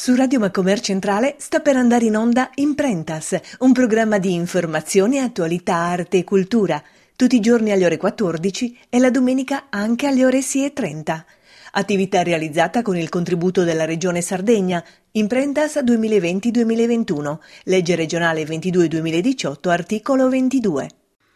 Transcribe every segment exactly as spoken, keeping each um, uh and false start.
Su Radio Macomer Centrale sta per andare in onda Imprentas, un programma di informazione, attualità, arte e cultura, tutti i giorni alle ore quattordici e la domenica anche alle ore sei e trenta. Attività realizzata con il contributo della Regione Sardegna, Imprentas duemilaventi duemilaventuno, legge regionale ventidue duemiladiciotto, articolo ventidue.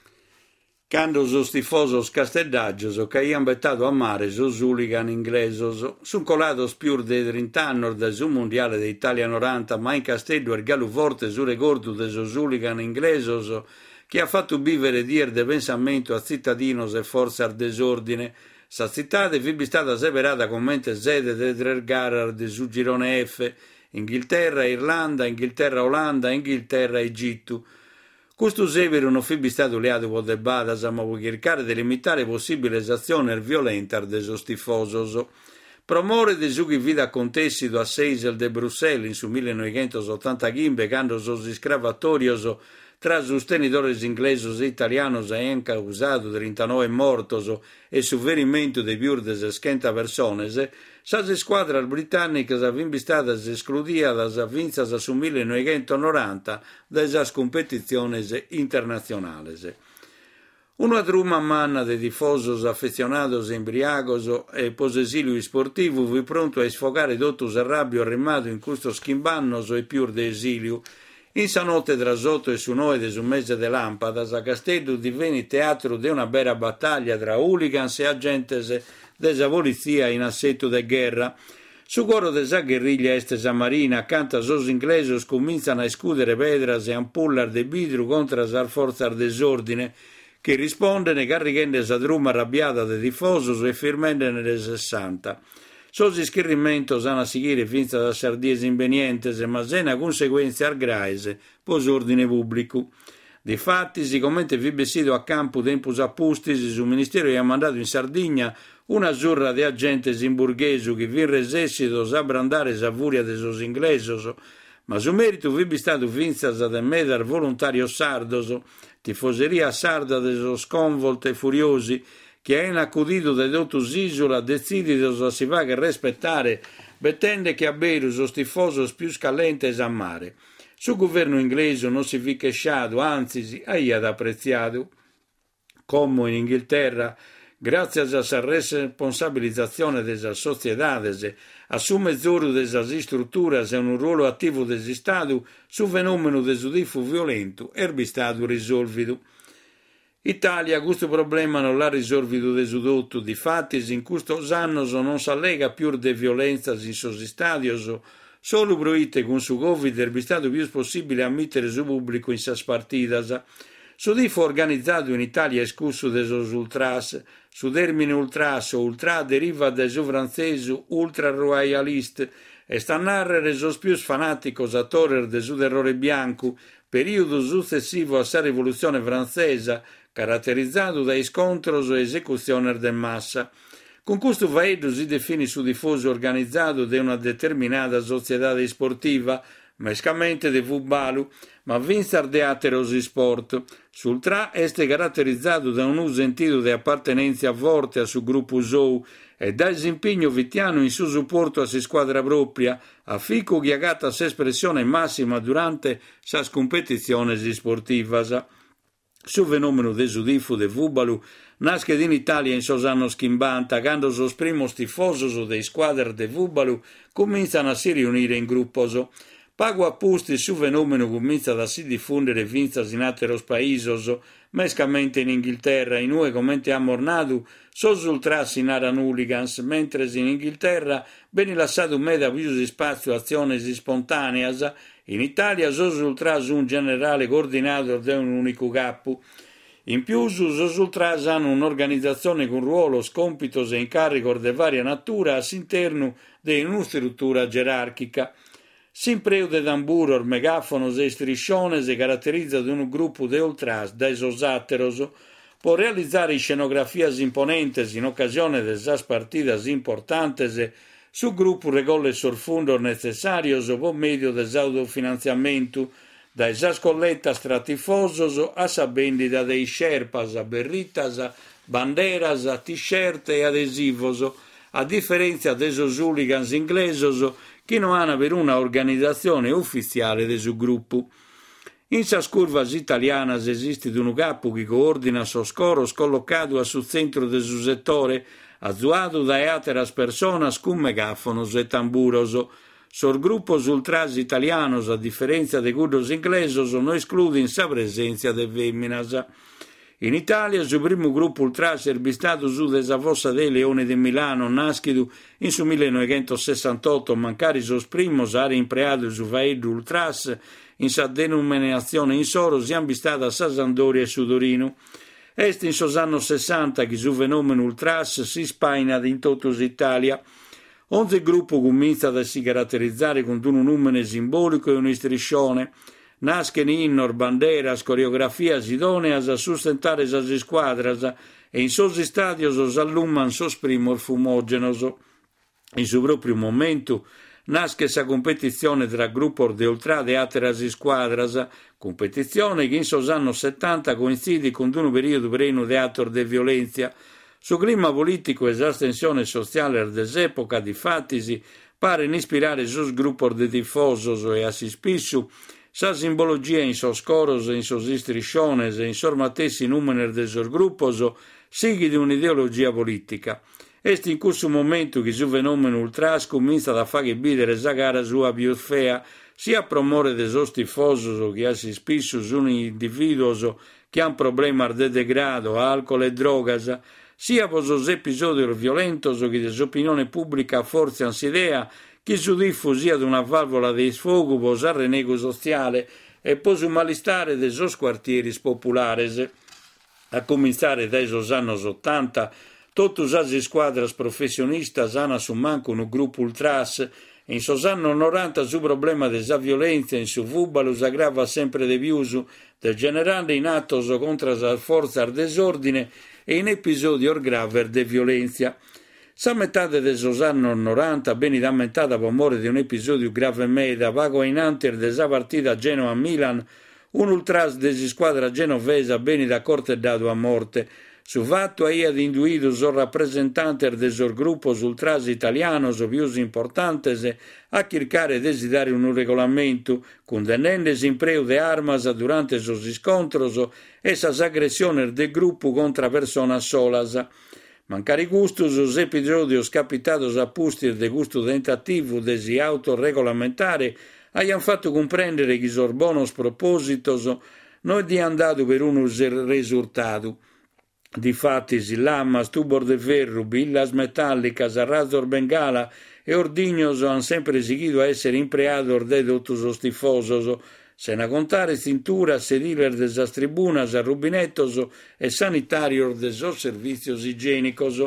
Quando sos tifosos casteddagios che ian bettato a mare sos hooligan inglesos, sun colados più de trent'anni del su mondiale d'Italia novanta, ma in Castello er galu forte su ricordo de sos hooligan inglesos che ha fatto vivere dier de pensamento a cittadinos e forze al desordine. Sa città vi stata separata come sede de tre gare de su girone F, Inghilterra, Irlanda, Inghilterra, Olanda, Inghilterra, Egitto. Questo severo non fu stato leato con de badas, ma può cercare di limitare possibili azioni violente de sos tifosos. Promore de su che vita contessido a Seisel de Bruxelles in su millenovecentottantacinque, quando sos scravatorios tra sostenitori ingleses e italianos han causato trentanove mortos e sufferimento di più di sessanta persone, sas squadras britannicas avevano state escludidas vinzas su millenovecentonovanta dalle competizioni internazionali. Una truma manna de tifosos affezionados e imbriagos e posesilio sportivo vi pronto a sfogare tutto arrabbio arremato in questo schimbannoso e più de esilio. In sa notte tra sotto e su noi de su mese de lampadas, a Castello divenne teatro di una vera battaglia tra hooligans e agentes della polizia in assetto de guerra. Su coro de sa guerriglia est sa marina, accanto a sos inglesos cominciano a escudere pedras e ampullar de vidro contra sa forza al desordine, che rispondono carrichendo sa truma arrabbiata de tifosos e firmendone de sessanta. Sos ischerrimentos hanno a seguire finza da sardiesi invenientes, ma sena conseguenze argraese, pos ordine pubblico. Difatti, siccome vi bessido a campo tempus appustis, su Ministero ha mandato in Sardegna una zurra di agentes in burghesu che vi resessidos a brandare sa furia de sos inglesos, ma su merito vi stato finza da medar volontario sardos, tifoseria sarda de sos sconvolte e furiosi, che hanno accudito da dotus isola decididos a si fare rispettare, bettende che abberu sos tifosos più scalentes a mare. Su governo inglese non si vi queixato, anzi si ha apprezzato, come in Inghilterra, grazie a sa responsabilizzazione delle società, assume zoro delle strutture e un ruolo attivo del Stato su fenomeno del giudizio violento, erbi stato risolvido. Italia questo problema non l'ha risolvido desudotto, difatti in questo anno non si allega più de violenza in sos stadios, solo proite con su Covid è stato più possibile ammettere su pubblico in sas partidas. Su tifo organizzato in Italia escusso de sos ultras, su termine ultras o ultra deriva da su francese ultra royalist e sta a narrare sos più fanaticos a torrer de su terrore bianco, periodo successivo a sa rivoluzione francese, caratterizzato da scontros e esecuzioni de massa. Con questo faedo si define su tifoso organizzato di una determinata società sportiva, mescamente di footballo, ma vinsar de ateros sport. Sultra este caratterizzato da un sentito di appartenenza forte a su gruppo Zou e da impegno vitiano in su supporto a si squadra propria, a fico che agata sa espressione massima durante sas competizioni sportivas. Su fenomeno de sudifo de footballo nasce in Italia in sos annos cinquanta, quando sos primos tifosos de squadre de footballo cominciano a si riunire in gruppos. Pago appusti su fenomeno comincia a si diffondere vinzas in ateros paisos, mescamente in Inghilterra, in ue commente ha mornato, sos ultras in aran hooligans, mentre in Inghilterra bene lasciato meda più spazio a azioni spontaneas. In Italia sos ultras un generale coordinato da un unico capo. In più, sos ultras hanno un'organizzazione con ruolo, scompito e incarico di varia natura all'interno di una struttura gerarchica. Simpreu de tamburo, megafonos e strisciones si caratterizza di un gruppo de ultras, da esos ateros, può realizzare scenografias imponentes in occasione de sas partidas importantes. Su gruppo regole sorfundos necessarios por medio del autofinanziamento da esas collettas tra tifosos a sa vendita dei sherpas, berritas, banderas, t-shirt e adesivos, a differenza de esos hooligans inglesos che non hanno per una organizzazione ufficiale del suo gruppo. In sas curvas italianas esiste un capo che coordina sos coros collocato sul centro del suo settore, azzuato da altre personas con megafonos e tamburos. Sor grupos ultras italianos, a differenza de curdos inglesos, non escludin sa presenza de femminas. In Italia, il primo gruppo ultras è stato su desa Fossa dei Leoni di Milano, nascido in su millenovecentosessantotto, mancari sos primos a rimpreato su faeddu ultras, in sa denominazione in soro si ambistata a sa Sampdoria e su Torino. Est in sos annos sessanta che su fenomeno ultras si spaina in tutta Italia. Ogni gruppo comincia a si caratterizzare con un numero simbolico e un striscione. Nascono innor, banderas, coreografias idoneas a sustentare sas squadras e in sos stadios s'alluman sos primos fumogenos. In su proprio momento nasce sa competizione tra gruppo de ultra de atteras squadras, competizione che in sos annos settanta coincide con un periodo pieno de attor de violenza. Su clima politico e sa tensione sociale dell'epoca, difattisi, pare ispirare sos gruppo de tifosos e a si spissu sa simbologia in sos coros e in sos strisciones e in sos matessi numeri de sos gruppos sighi di un'ideologia politica. Est in questo momento che su fenomeno ultras comincia a fare bidere sa gara sua biosfera, sia a promore de sos tifosos che a si spissu sono individuos che han problemas de degrado, alcol e drogas, sia per los episodi violentos che desopinione pubblica forziano s'idea che su diffusia di una valvola di sfogo per il renego sociale e per il malistare dei sos quartieri popolares. A cominciare dai sos annos ottanta, tutte le squadre professionistas hanno su manco un gruppo ultras e in sos annos novanta su problema della violenza in su futbol si aggrava sempre di più, degenerando in attos contro la forza al desordine e in episodi gravi di violenza. Sa metà dei sos annos novanta, ben aumentata per more di un episodio gravemente, vago in anter della partita Genoa-Milan, un ultras della squadra genovesa ben d'accordo dato a morte. Su fatto aia induido sos rappresentantes de sos gruppos ultras italianos più importantes a cercare desidare un regolamento, condannando l'impreo de armas durante sos scontros e sas agressiones del gruppo contra personas solas. Mancari gustos, os episodios capitados a pustir de gusto tentativo de si autoregolamentare haian fatto comprendere che sos bonos propositos non è andato per un risultato. Difatti, lamas, tubor de ferro, billas metallicas, razor bengala e ordignos han sempre seguito a essere impreados de totus os tifosos, sena contare cinturas, sediles de las tribunas, rubinettos e sanitarios de sos servicios igienicos.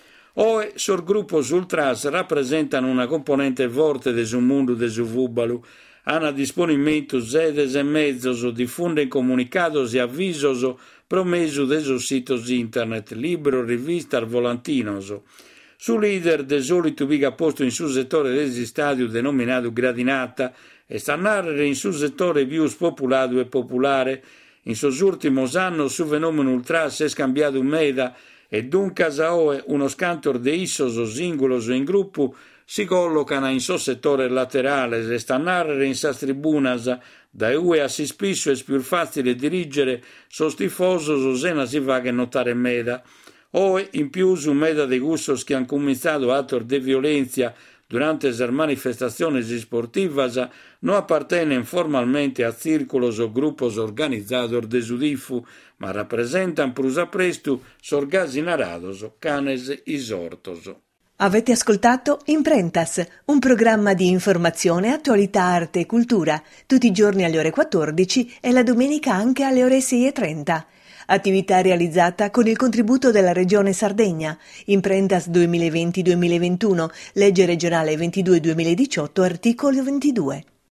Oe, sos gruppos ultras rappresentano una componente forte de su mondo de su futbol, hanno a disponimento sedes e mezzos, diffunden comunicados e avvisos promesso de sus sitos internet, libro, rivista, volantinos. Su leader de solito viga posto in su settore desi stadio denominato gradinata e sta narrare in su settore più popolato e popolare. In sos ultimos annos su fenomeno ultras è scambiato un meda e dunque oe uno scantor de issos o singolos o in gruppo si collocano in so settore laterale e sta narrare in sas tribunas da ue a si spisso è più facile dirigere sos tifosos sena si va che notare meda. O in più su meda de gustos che han cominciato attor de violenza durante le manifestazioni sportivas non appartenen formalmente a circolos o gruppos organizzados de su diffu, ma rappresentan prusa prestu sorgasi narados, canes isortos. Avete ascoltato Imprentas, un programma di informazione, attualità, arte e cultura, tutti i giorni alle ore quattordici e la domenica anche alle ore sei e trenta. Attività realizzata con il contributo della Regione Sardegna. Imprentas duemilaventi duemilaventuno, legge regionale ventidue duemiladiciotto, articolo ventidue.